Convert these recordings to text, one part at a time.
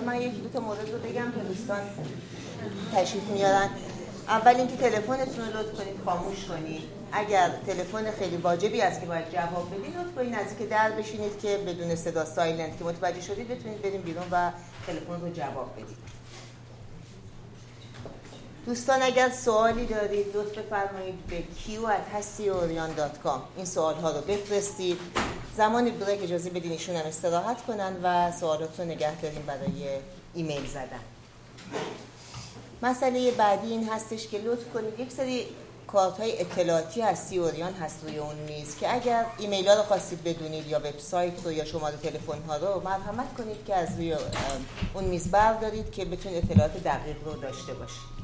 من یکی دو تا مورد رو بگم که دوستان تشریف میارن. اول اینکه تلفنتون رو لطف کنید خاموش کنید. اگر تلفن خیلی واجبی است که باید جواب بدید، لطف کنید نزدیک در بشینید که بدون صدا سایلنت که متوجه شدید بتونید بریم بیرون و تلفن رو جواب بدید. دوستان اگر سوالی دارید لطف بفرمایید به q@hasiorian.com این سوال‌ها رو بفرستید. زمانی بریک اجازه بدین ایشون هم استراحت کنن و سوالات رو نگه داریم برای ایمیل زدن. مسئله بعدی این هستش که لطف کنید یک سری کارت‌های اطلاعاتی از سی اوریان هست روی اون میز که اگر ایمیل‌ها رو خواستید بدونید یا وبسایت رو یا شماره تلفن‌ها رو مرحمت کنید که از روی اون میز بردارید که بتونید اطلاعات دقیق رو داشته باشید.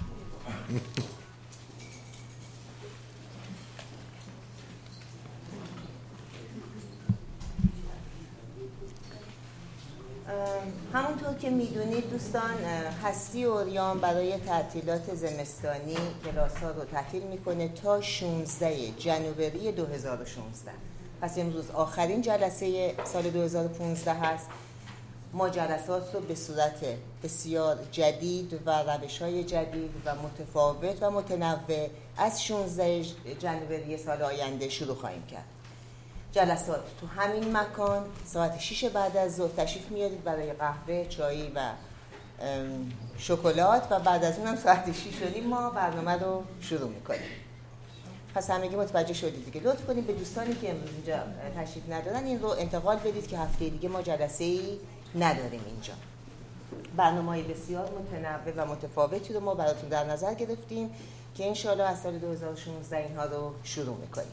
همونطور که میدونید دوستان هستی اوریان برای تعطیلات زمستانی کلاس‌ها رو تعطیل میکنه تا 16 جنوری 2016. پس امروز آخرین جلسه سال 2015 هست. ما جلسات رو به صورت بسیار جدید و روش‌های جدید و متفاوت و متنوع از 16 جنوری سال آینده شروع خواهیم کرد. جلسات تو همین مکان ساعت 6 بعد از ظهر تشریف میارید برای قهوه، چای و شکلات و بعد از اونم ساعت 6 ما برنامه رو شروع میکنیم. پس همگی متوجه شدید دیگه. لطف کنید به دوستانی که امروز اینجا تشریف ندارن این رو انتقال بدید که هفته دیگه ما جلسه‌ای نداریم اینجا. برنامه‌های بسیار متنوع و متفاوتی رو ما براتون در نظر گرفتیم که انشالله از سال 2016 اینها رو شروع میکنیم.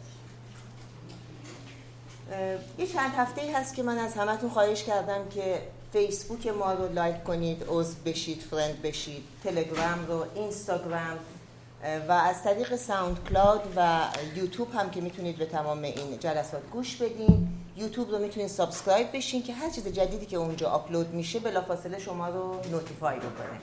یه چند هفته‌ای هست که من از همتون خواهش کردم که فیسبوک ما رو لایک کنید، عضو بشید، فرند بشید، تلگرام رو، اینستاگرام و از طریق ساوند کلاود و یوتیوب هم که میتونید به تمام این جلسات گوش بدین. یوتیوب رو میتونید سابسکرایب بشین که هر چیز جدیدی که اونجا آپلود میشه بلافاصله شما رو نوتیفای بکنه.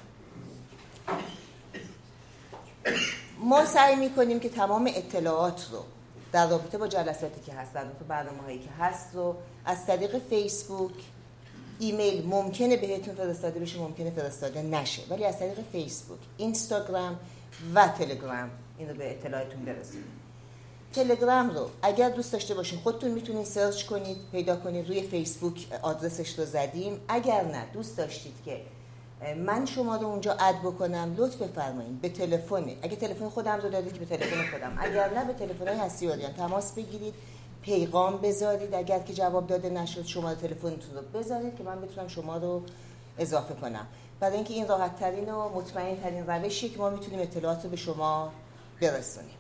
ما سعی میکنیم که تمام اطلاعات رو در رابطه با جلساتی که هست، در رابطه برنامه‌هایی که هست رو از طریق فیسبوک، ایمیل ممکنه بهتون فرستاده بشه، ممکنه فرستاده نشه، ولی از طریق فیسبوک، اینستاگرام و تلگرام این رو به اطلاعتون برسونید. تلگرام رو اگر دوست داشته باشین خودتون میتونید سرچ کنید، پیدا کنید، روی فیسبوک آدرسش رو زدیم. اگر نه دوست داشتید که من شما رو اونجا اد بکنم لطف بفرمایید به تلفن، اگه تلفن خودم رو دادید به تلفن خودم، اگر نه به تلفن‌های هستی اوریان تماس بگیرید، پیغام بذارید، اگر که جواب داده نشد شماره تلفنتون رو بذارید که من بتونم شما رو اضافه کنم. برای اینکه این راحت ترین و مطمئن ترین روشیه که ما میتونیم اطلاعات رو به شما برسونیم.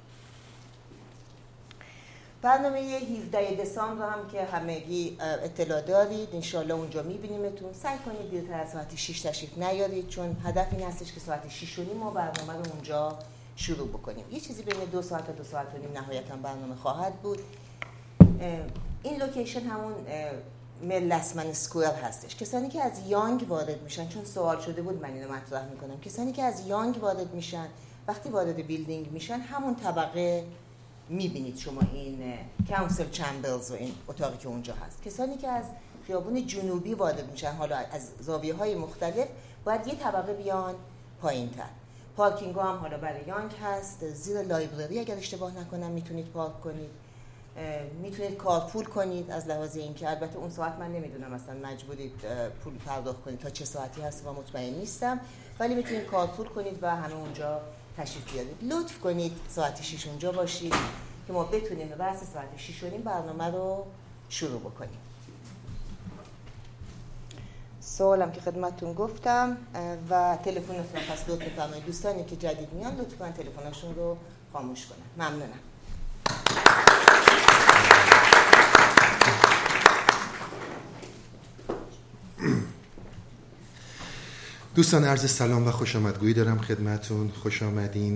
برنامه 17 دسامبر هم که همگی اطلاع دارید، انشالله اونجا میبینیمتون. سعی کنید دیرتر از ساعت 6 تشریف نیارید چون هدف این هستش که ساعت 6 ما برنامه رو اونجا شروع بکنیم. یه چیزی بین 2 ساعت تا 2 ساعت و نیم نهایتا برنامه خواهد بود. این لوکیشن همون ملسمن اسکوئر هستش. کسانی که از یانگ وارد میشن، چون سوال شده بود من اینو مطرح میکنم، کسانی که از یانگ وارد میشن وقتی وارد بیلدینگ میشن همون طبقه میبینید شما این کانسل چمبرز و این اتاقی که اونجا هست. کسانی که از خیابون جنوبی وارد میشن حالا از زاویه‌های مختلف باید یه طبقه بیان پایین‌تر. پارکینگ هم حالا برای یانگ هست، زیر لایبرری اگر اشتباه نکنم میتونید پارک کنید. میتونید کارپول کنید از لحاظ اینکه البته اون ساعت من نمیدونم اصلا مجبورید پول پرداخت کنید تا چه ساعتی هست و مطمئن نیستم، ولی میتونید کارپول کنید و همه اونجا تشریف بیارید. لطف کنید ساعت 6 اونجا باشید که ما بتونیم به واسه ساعت 6 برنامه رو شروع بکنیم. سوالم که خدمتتون گفتم و تلفنتون پس لطف بفرمایید دوستانی که جدید میان لطفاً تلفنشون رو خاموش کنن. ممنونم. دوستان عرض سلام و خوش آمدگویی دارم خدمتون. خوش آمدین.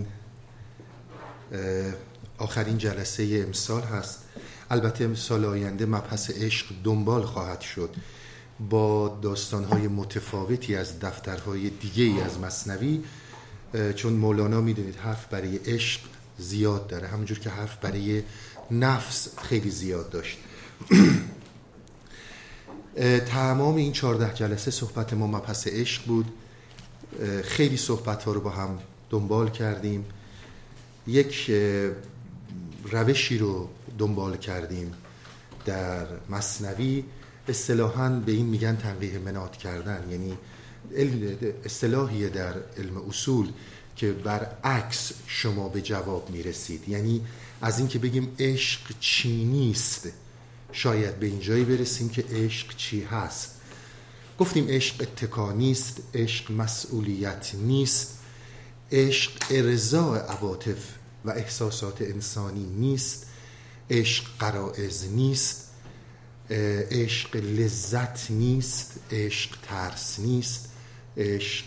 آخرین جلسه امسال هست. البته سال آینده مبحث عشق دنبال خواهد شد با داستان‌های متفاوتی از دفترهای دیگه‌ای از مثنوی، چون مولانا میدونید حرف برای عشق زیاد داره، همونجور که حرف برای نفس خیلی زیاد داشت. تمام این 14 جلسه صحبت ما مبحث عشق بود. خیلی صحبت ها رو با هم دنبال کردیم، یک روشی رو دنبال کردیم در مثنوی. اصطلاحاً به این میگن تنقیح مناط کردن، یعنی اصطلاحیه در علم اصول که برعکس شما به جواب میرسید. یعنی از این که بگیم عشق چی نیست، شاید به اینجایی برسیم که عشق چی هست. گفتیم عشق اتکا نیست، عشق مسئولیت نیست، عشق ارضاء عواطف و احساسات انسانی نیست، عشق غرایز نیست، عشق لذت نیست، عشق ترس نیست، عشق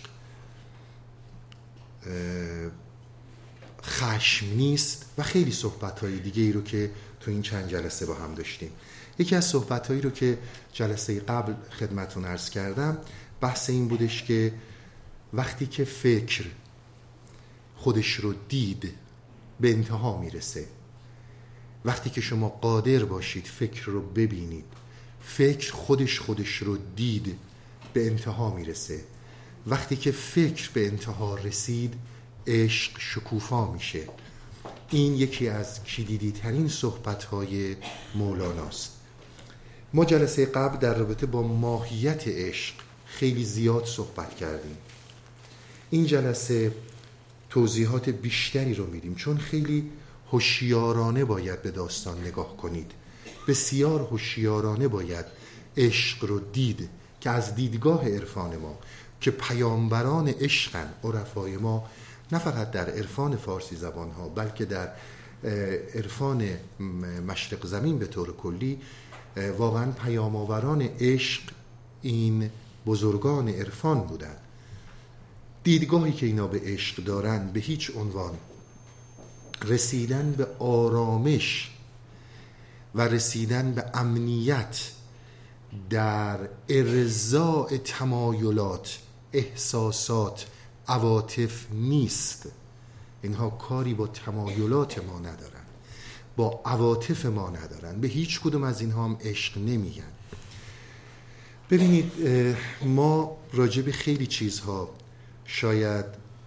خشم نیست و خیلی صحبت‌های دیگه ای رو که تو این چند جلسه با هم داشتیم. یکی از صحبت‌هایی رو که جلسه قبل خدمتتون عرض کردم بحث این بودش که وقتی که فکر خودش رو دید به انتها میرسه. وقتی که شما قادر باشید فکر رو ببینید، فکر خودش رو دید به انتها میرسه. وقتی که فکر به انتها رسید عشق شکوفا میشه. این یکی از کلیدی ترین صحبت‌های مولاناست. ما جلسه قبل در رابطه با ماهیت عشق خیلی زیاد صحبت کردیم. این جلسه توضیحات بیشتری رو میدیم، چون خیلی هوشیارانه باید به داستان نگاه کنید. بسیار هوشیارانه باید عشق رو دید که از دیدگاه عرفان ما که پیامبران عشقن، عرفای ما، نه فقط در عرفان فارسی زبان ها بلکه در عرفان مشرق زمین به طور کلی، واقعا پیامآوران عشق این بزرگان عرفان بودن. دیدگاهی که اینا به عشق دارن به هیچ عنوان رسیدن به آرامش و رسیدن به امنیت در ارضاء تمایلات، احساسات، عواطف نیست. اینها کاری با تمایلات ما ندارن، با عواطف ما ندارن، به هیچ کدوم از اینها هم عشق نمیگن. ببینید ما راجع به خیلی چیزها شاید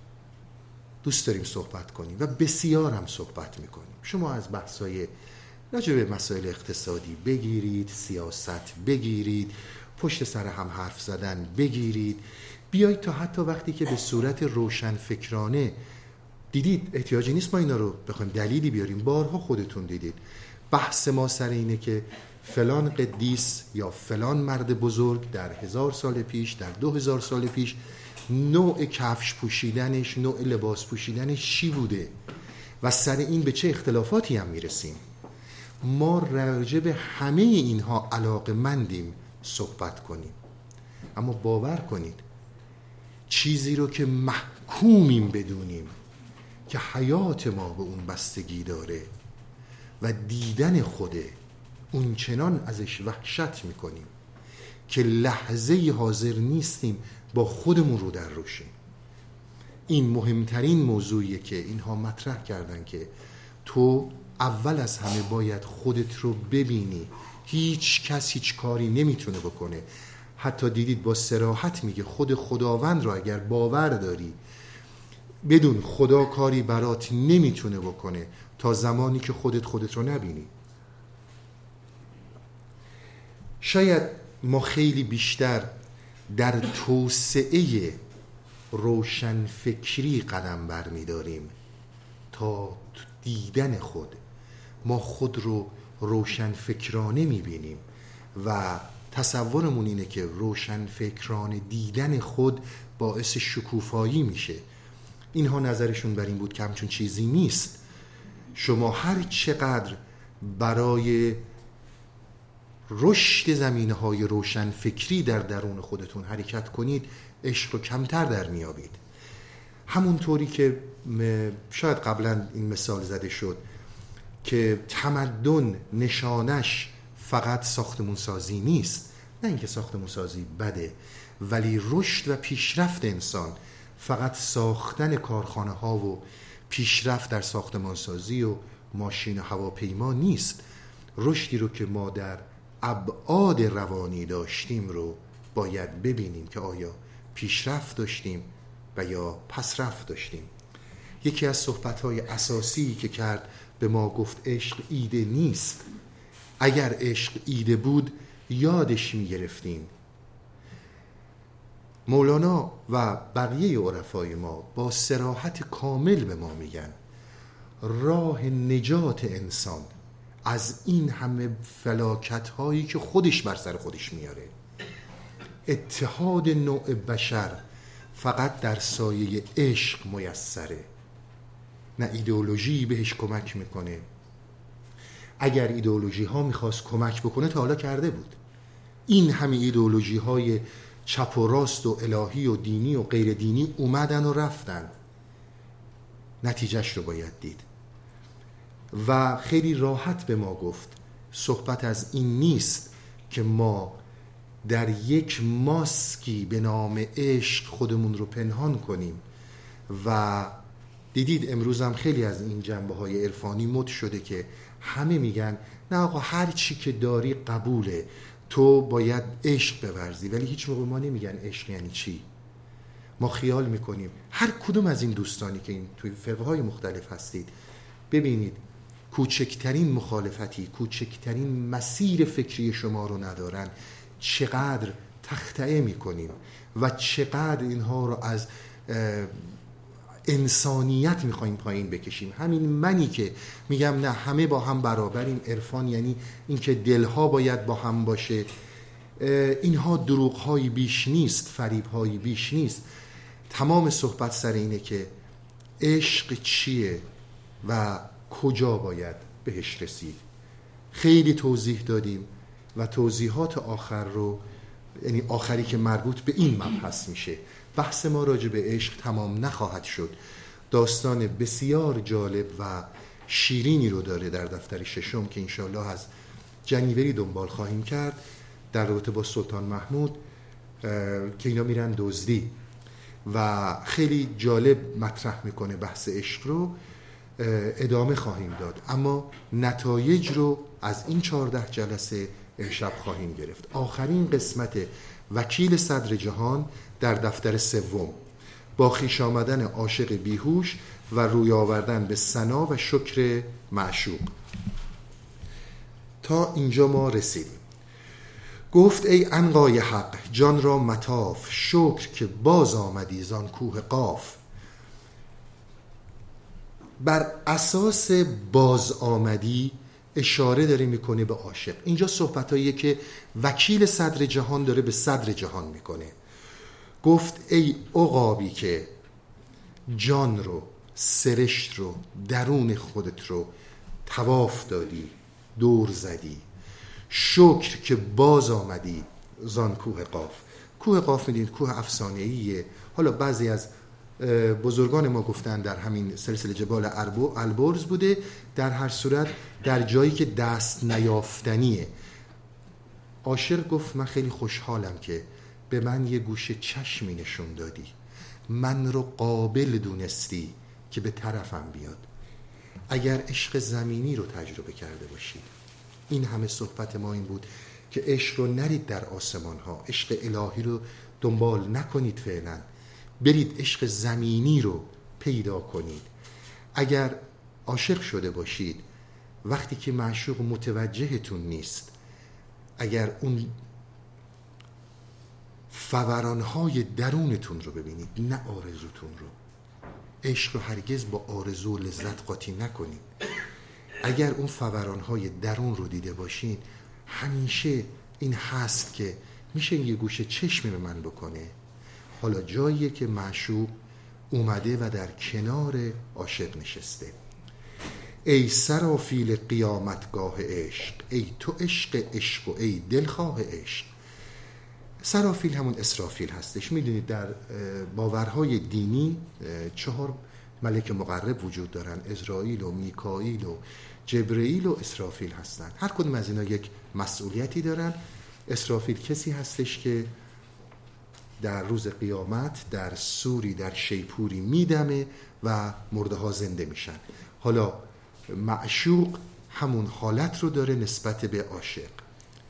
دوست داریم صحبت کنیم و بسیار هم صحبت میکنیم. شما از بحثای راجع به مسائل اقتصادی بگیرید، سیاست بگیرید، پشت سر هم حرف زدن بگیرید، بیایید تا حتی وقتی که به صورت روشن فکرانه دیدید احتیاجی نیست ما اینا رو بخوایم دلیلی بیاریم، بارها خودتون دیدید بحث ما سر اینه که فلان قدیس یا فلان مرد بزرگ در 1000 سال پیش، در 2000 سال پیش نوع کفش پوشیدنش، نوع لباس پوشیدنش چی بوده و سر این به چه اختلافاتی هم میرسیم. ما راجع به همه اینها علاقه‌مندیم صحبت کنیم، اما باور کنید چیزی رو که محکومیم بدونیم که حیات ما به اون بستگی داره و دیدن خوده اون چنان ازش وحشت میکنیم که لحظه حاضر نیستیم با خودمون رو در روشیم. این مهمترین موضوعیه که اینها مطرح کردن که تو اول از همه باید خودت رو ببینی. هیچ کس هیچ کاری نمیتونه بکنه. حتی دیدید با صراحت میگه خود خداوند رو اگر باور داری بدون خدا کاری برات نمیتونه بکنه تا زمانی که خودت رو نبینی. شاید ما خیلی بیشتر در توسعه روشن فکری قدم برمیداریم تا دیدن خود. ما خود رو روشن فکرانه میبینیم و تصورمون اینه که روشن فکرانه دیدن خود باعث شکوفایی میشه. اینها نظرشون بر این بود که همچون چیزی نیست. شما هر چقدر برای رشد زمینه‌های روشن فکری در درون خودتون حرکت کنید عشق رو کمتر در میابید. همونطوری که شاید قبلا این مثال زده شد که تمدن نشانش فقط ساختمون سازی نیست، نه اینکه ساختمون سازی بده، ولی رشد و پیشرفت انسان فقط ساختن کارخانه ها و پیشرفت در ساختمان سازی و ماشین و هواپیما نیست. رشدی رو که ما در ابعاد روانی داشتیم رو باید ببینیم که آیا پیشرفت داشتیم و یا پسرفت داشتیم. یکی از صحبت‌های اساسی که کرد به ما گفت عشق ایده نیست. اگر عشق ایده بود یادش می‌گرفتیم. مولانا و بقیه عرفای ما با صراحت کامل به ما میگن راه نجات انسان از این همه فلاکت‌هایی که خودش بر سر خودش میاره، اتحاد نوع بشر فقط در سایه عشق میسره. نه ایدئولوژی بهش کمک میکنه. اگر ایدئولوژی ها میخواست کمک بکنه تا حالا کرده بود. این همه ایدئولوژی های چپ و راست و الهی و دینی و غیر دینی اومدن و رفتن. نتیجهش رو باید دید. و خیلی راحت به ما گفت صحبت از این نیست که ما در یک ماسکی به نام عشق خودمون رو پنهان کنیم. و دیدید امروز هم خیلی از این جنبه های عرفانی مد شده که همه میگن نه آقا هر چی که داری قبوله، تو باید عشق بورزی، ولی هیچ موقع ما نمیگن عشق یعنی چی. ما خیال میکنیم هر کدوم از این دوستانی که این توی فرقه های مختلف هستید ببینید کوچکترین مخالفتی، کوچکترین مسیر فکری شما رو ندارن، چقدر تخطئه میکنیم و چقدر اینها رو از انسانیت میخوایم پایین بکشیم. همین منی که میگم نه همه با هم برابریم، عرفان یعنی اینکه دلها باید با هم باشه، اینها دروغ‌هایی بیش نیست، فریب‌هایی بیش نیست. تمام صحبت سر اینه که عشق چیه و کجا باید بهش رسید. خیلی توضیح دادیم و توضیحات آخر رو، یعنی آخری که مربوط به این مبحث میشه، بحث ما راجع به عشق تمام نخواهد شد. داستان بسیار جالب و شیرینی رو داره در دفتر ششم که انشالله از جنیوری دنبال خواهیم کرد در رابطه با سلطان محمود که اینا میرن دزدی و خیلی جالب مطرح میکنه بحث عشق رو. ادامه خواهیم داد اما نتایج رو از این 14 جلسه امشب خواهیم گرفت. آخرین قسمت وکیل صدر جهان در دفتر سوم با خویش آمدن عاشق بیهوش و روی آوردن به ثنا و شکر معشوق. تا اینجا ما رسیدیم. گفت ای عنقای حق جان را مطاف، شکر که باز آمدی زان کوه قاف. بر اساس باز آمدی اشاره داره میکنه به عاشق. اینجا صحبتاییه که وکیل صدر جهان داره به صدر جهان میکنه. گفت ای عقابی که جان رو، سرشت رو، درون خودت رو طواف دادی، دور زدی، شکر که باز آمدی زان کوه قاف. کوه قاف میدید کوه افسانه‌ایه. حالا بعضی از بزرگان ما گفتن در همین سلسله جبال البرز بوده. در هر صورت در جایی که دست نیافتنیه. عاشق گفت من خیلی خوشحالم که به من یه گوشه چشمی نشون دادی، من رو قابل دونستی که به طرفم بیاد. اگر عشق زمینی رو تجربه کرده باشید، این همه صحبت ما این بود که عشق رو نرید در آسمان ها، عشق الهی رو دنبال نکنید، فعلا برید عشق زمینی رو پیدا کنید. اگر عاشق شده باشید وقتی که معشوق متوجهتون نیست، اگر اون فورانهای درونتون رو ببینید نه آرزوتون رو، عشق رو هرگز با آرزو و لذت قاطی نکنید. اگر اون فورانهای درون رو دیده باشین همیشه این هست که میشه یه گوشه چشمی به من بکنه. حالا جاییه که معشوق اومده و در کنار عاشق نشسته. ای سرافیل قیامتگاه عشق، ای تو عشق عشق و ای دلخواه عشق. سرافیل همون اسرافیل هستش. میدونید در باورهای دینی 4 ملک مقرب وجود دارن، عزرائیل و میکائیل و جبرئیل و اسرافیل هستن. هر کدوم از اینا یک مسئولیتی دارن. اسرافیل کسی هستش که در روز قیامت در سوری، در شیپوری میدمه و مرده ها زنده میشن. حالا معشوق همون حالت رو داره نسبت به عاشق.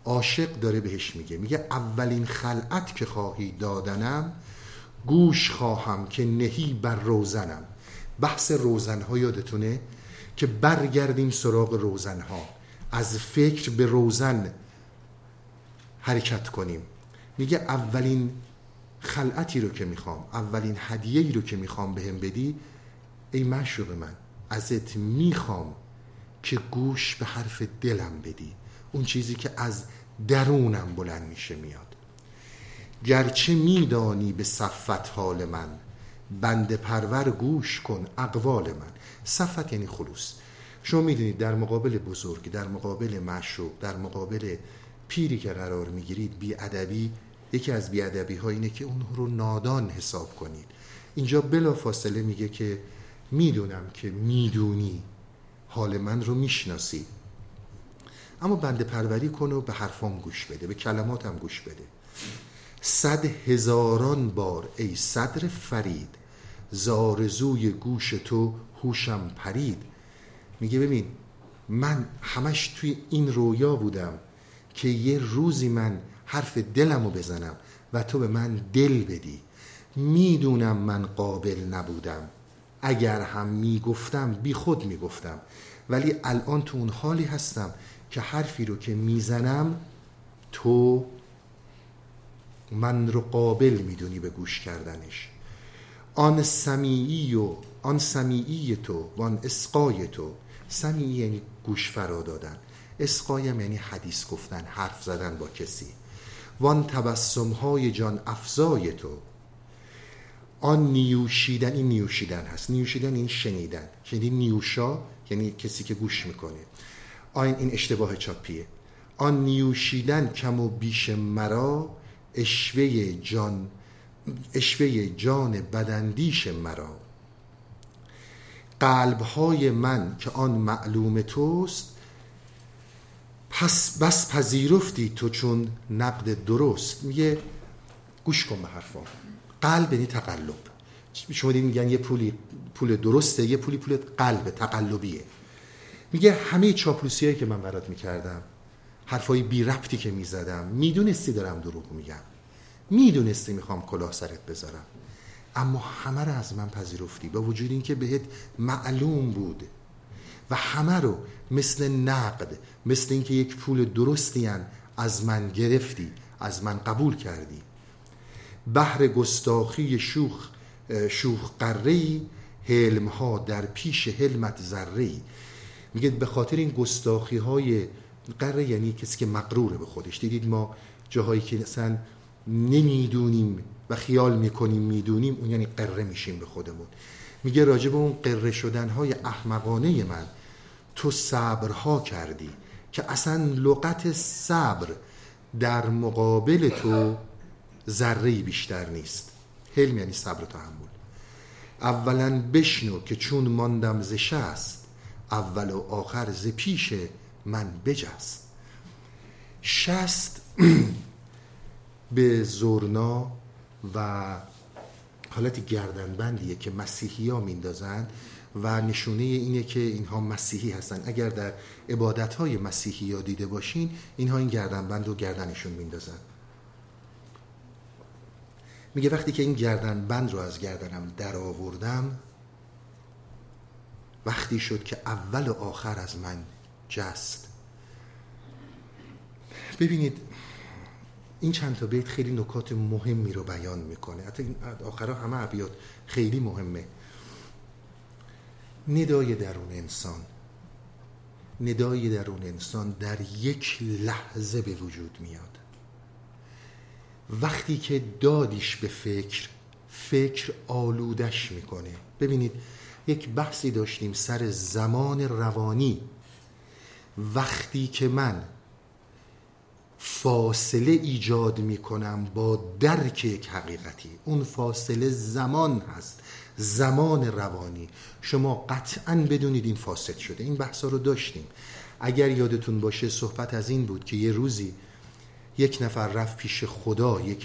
عاشق داره بهش میگه اولین خلعت که خواهی دادنم، گوش خواهم که نهی بر روزنم. بحث روزنها یادتونه که برگردیم سراغ روزنها، از فکر به روزن حرکت کنیم. میگه اولین خلعتی رو که میخوام، اولین هدیه‌ای رو که میخوام بهم بدی، ای معشوق من، ازت میخوام که گوش به حرف دلم بدی، اون چیزی که از درونم بلند میشه میاد. گرچه میدانی به صفت حال من، بنده پرور گوش کن اقوال من. صفت یعنی خلوص. شما میدونید در مقابل بزرگ، در مقابل معشوق، در مقابل پیری که قرار میگیرید، بی‌ادبی، یکی از بی‌ادبی ها اینه که اون رو نادان حساب کنید. اینجا بلا فاصله میگه که میدونم که میدونی، حال من رو میشناسی، اما بنده پروری کن و به حرفام گوش بده، به کلماتم گوش بده. 100,000 بار ای صدر فرید، زارزوی گوش تو هوشم پرید. میگه ببین من همش توی این رویا بودم که یه روزی من حرف دلمو بزنم و تو به من دل بدی. میدونم من قابل نبودم، اگر هم میگفتم بی خود میگفتم، ولی الان تو اون حالی هستم که حرفی رو که میزنم تو من رو قابل میدونی به گوش کردنش. آن سمیعی تو و آن اسقای تو. سمیعی یعنی گوش فرا دادن، اسقایم یعنی حدیث گفتن، حرف زدن با کسی. وان تبسم های جان افزای تو. آن نیوشیدن، این نیوشیدن هست، نیوشیدن این شنیدن، شنیدین نیوشا یعنی کسی که گوش میکنه، این اشتباه چاپیه. آن نیوشیدن کم و بیش مرا، اشوه جان بداندیش مرا. قلبهای من که آن معلوم توست، پس بس پذیرفتی تو چون نقد درست. میگه گوش کن به حرفام. قلب یعنی تقلب. شما دیدین میگن یه پول درسته، یه پول قلب تقلبیه. میگه همه چاپلوسیایی که من برات میکردم، حرفای بی ربطی که میزدم، میدونستی دارم دروغ میگم، میدونستی میخوام کلاه سرت بذارم، اما همه رو از من پذیرفتی، با وجود این که بهت معلوم بود، و همه رو مثل نقد، مثل این که یک پول درستی از من گرفتی، از من قبول کردی. بحر گستاخی شوخ قره‌ای، حلمها در پیش حلمت ذره‌ای. میگه به خاطر این گستاخی های قره، یعنی کسی که مغروره به خودش. دیدید ما جاهایی که اصلا نمیدونیم و خیال میکنیم میدونیم، اون یعنی قره میشیم به خودمون. میگه راجع به اون قره شدن های احمقانه من تو صبرها کردی که اصلا لغت صبر در مقابل تو ذره‌ای بیشتر نیست. حلم یعنی صبر و تحمل. اولا بشنو که چون ماندم ز شست، اول و آخر ز پیش من بجست. شست به زورنا و حالت گردنبندیه که مسیحی ها میندازن و نشونه اینه که اینها مسیحی هستن. اگر در عبادتهای مسیحی ها دیده باشین، اینها این گردنبند رو گردنشون میندازن. میگه وقتی که این گردنبند رو از گردنم در آوردم، وقتی شد که اول و آخر از من جست. ببینید این چند تا بیت خیلی نکات مهمی رو بیان میکنه، حتی این آخرها همه ابیات خیلی مهمه. ندای درون انسان در یک لحظه به وجود میاد. وقتی که دادیش به فکر آلودش میکنه. ببینید یک بحثی داشتیم سر زمان روانی. وقتی که من فاصله ایجاد میکنم با درک یک حقیقتی، اون فاصله زمان هست، زمان روانی. شما قطعاً بدونید این فاسد شده. این بحثا رو داشتیم. اگر یادتون باشه صحبت از این بود که یه روزی یک نفر رفت پیش خدا، یک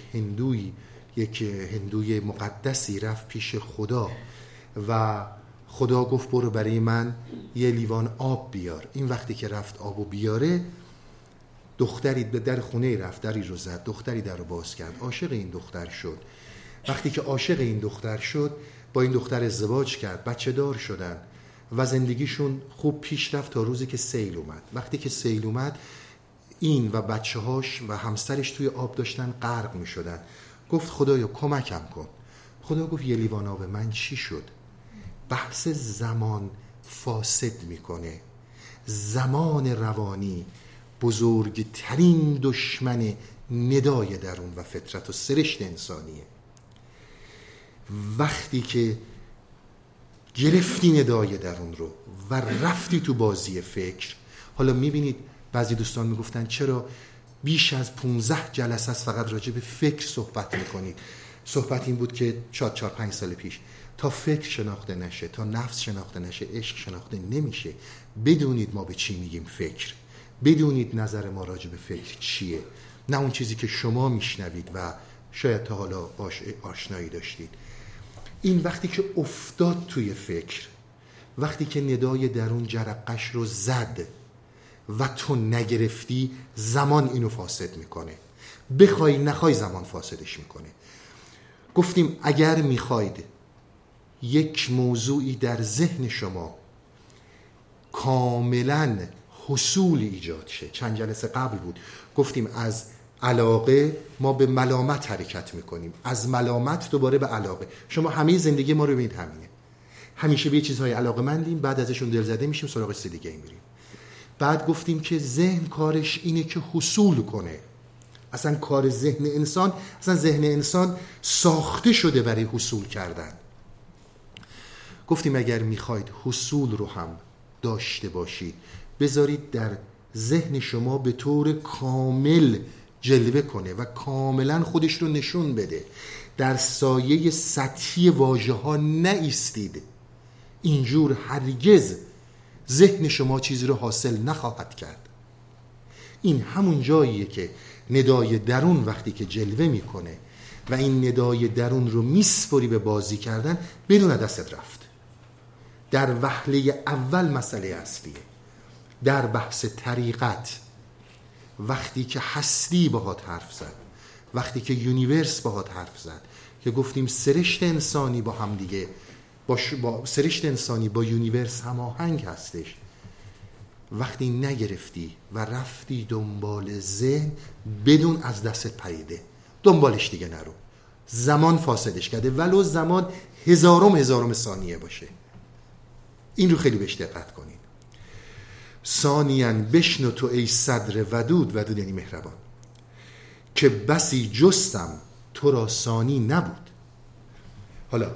هندوی مقدسی رفت پیش خدا و خدا گفت برو برای من یه لیوان آب بیار. این وقتی که رفت آبو بیاره، دختری به در خونه رفت، دری رو زد، دختری در رو باز کرد، عاشق این دختر شد. وقتی که عاشق این دختر شد با این دختر ازدواج کرد، بچه دار شدن و زندگیشون خوب پیش رفت تا روزی که سیل اومد. وقتی که سیل اومد این و بچه هاش و همسرش توی آب داشتن غرق می شدن. گفت خدایا کمکم کن. خدا گفت یه لیوان آب من چی شد؟ بحث زمان فاسد میکنه. زمان روانی بزرگترین دشمن ندای درون و فطرت و سرشت انسانیه. وقتی که گرفتی ندای درون رو و رفتی تو بازی فکر، حالا میبینید بعضی دوستان میگفتن چرا بیش از 15 جلسه است فقط راجع به فکر صحبت میکنید. صحبت این بود که 4-5 سال پیش تا فکر شناخته نشه، تا نفس شناخته نشه، عشق شناخته نمیشه. بدونید ما به چی میگیم فکر، بدونید نظر ما راجع به فکر چیه، نه اون چیزی که شما میشنوید و شاید تا حالا باش آشنایی داشتید. این وقتی که افتاد توی فکر، وقتی که ندای درون جرقش رو زد و تو نگرفتی، زمان اینو فاسد میکنه. بخوای نخوای زمان فاسدش میکنه. گفتیم اگر میخواید یک موضوعی در ذهن شما کاملا حصول ایجاد شه، چند جلسه قبل بود گفتیم از علاقه ما به ملامت حرکت میکنیم، از ملامت دوباره به علاقه. شما همه زندگی ما رو ببینید همینه، همیشه به یه چیزهای علاقه مندیم، بعد ازشون دلزده میشیم، سراغ چیز دیگه میریم. بعد گفتیم که ذهن کارش اینه که حصول کنه. اصلا کار ذهن انسان، اصلا ذهن انسان ساخته شده برای حصول کردن. گفتیم اگر میخواید حصول رو هم داشته باشید، بذارید در ذهن شما به طور کامل جلوه کنه و کاملا خودش رو نشون بده. در سایه سطحی واژه ها نایستید. اینجور هرگز ذهن شما چیزی رو حاصل نخواهد کرد. این همون جاییه که ندای درون وقتی که جلوه میکنه و این ندای درون رو میسپری به بازی کردن، بدون دستت رفت. در وهله اول مسئله اصلیه. در بحث طریقت وقتی که هستی باهات حرف زد، وقتی که یونیورس باهات حرف زد، که گفتیم سرشت انسانی با هم دیگه با سرشت انسانی با یونیورس هماهنگ هستش. وقتی نگرفتی و رفتی دنبال ذهن بدون از دستت پریده، دنبالش دیگه نرو. زمان فاسدش کرده، ولو زمان هزارم ثانیه باشه. این رو خیلی بهش دقت کنید. ثانیاً بشنو تو ای صدر ودود یعنی مهربان، که بسی جستم تو را ثانی نبود. حالا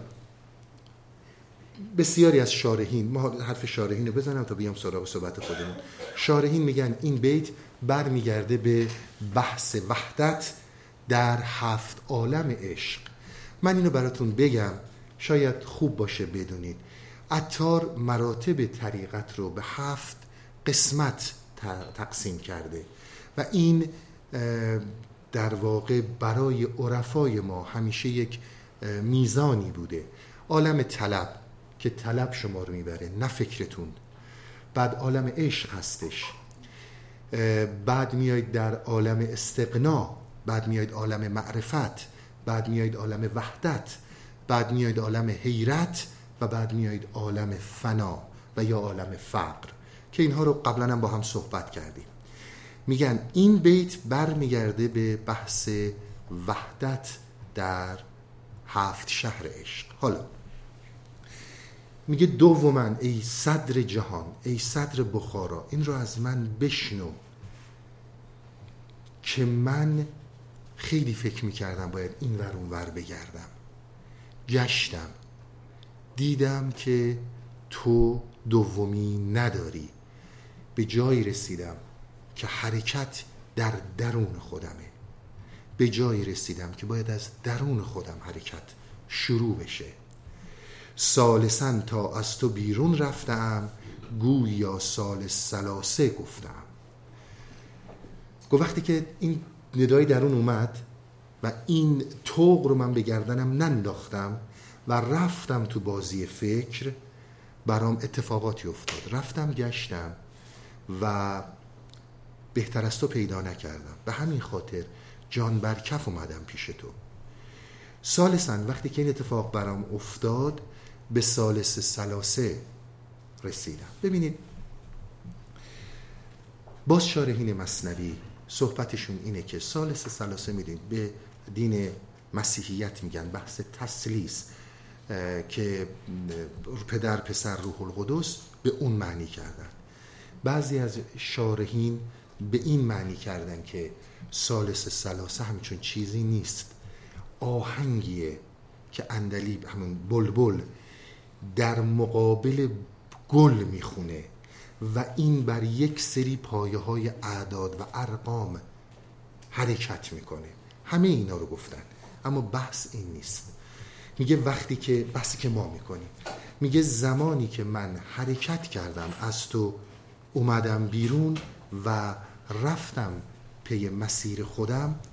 بسیاری از شارحین، ما حرف شارحین رو بزنم تا بیام سراغ صحبت خودمون. شارحین میگن این بیت برمیگرده به بحث وحدت در 7 عالم عشق. من اینو براتون بگم شاید خوب باشه بدونید. عطار مراتب طریقت رو به 7 قسمت تقسیم کرده و این در واقع برای عرفای ما همیشه یک میزانی بوده. عالم طلب که طلب شما رو میبره، نه فکرتون. بعد عالم عشق هستش، بعد میاید در عالم استغنا، بعد میاید عالم معرفت، بعد میاید عالم وحدت، بعد میاید عالم حیرت و بعد میاید عالم فنا و یا عالم فقر، که اینها رو قبلا هم با هم صحبت کردیم. میگن این بیت برمیگرده به بحث وحدت در 7 شهر عشق. حالا میگه دوماً ای صدر جهان، ای صدر بخارا، این رو از من بشنو که من خیلی فکر میکردم باید این ور اون ور بگردم، گشتم دیدم که تو دومی نداری. به جایی رسیدم که حرکت در درون خودمه. به جایی رسیدم که باید از درون خودم حرکت شروع بشه. ثالثاً تا از تو بیرون رفتم، گویا ثالث ثلاثه گفتم. گفت وقتی که این ندای درون اومد و این طوق رو من به گردنم ننداختم و رفتم تو بازی فکر، برام اتفاقاتی افتاد. رفتم گشتم و بهتر از تو پیدا نکردم، به همین خاطر جان بر کف اومدم پیش تو. ثالثاً وقتی که این اتفاق برام افتاد به ثالث ثلاثه رسیدم. ببینید باز شارحین مثنوی صحبتشون اینه که ثالث ثلاثه میدونید به دین مسیحیت میگن بحث تثلیث که پدر پسر روح القدس به اون معنی کردن. بعضی از شارحین به این معنی کردن که ثالث ثلاثه همچون چیزی نیست، آهنگیه که عندلیب همون بلبل در مقابل گل میخونه و این بر یک سری پایه های اعداد و ارقام حرکت میکنه. همه اینا رو گفتن، اما بحث این نیست. میگه وقتی که بحثی که ما میکنیم، میگه زمانی که من حرکت کردم از تو، اومدم بیرون و رفتم پی مسیر خودم،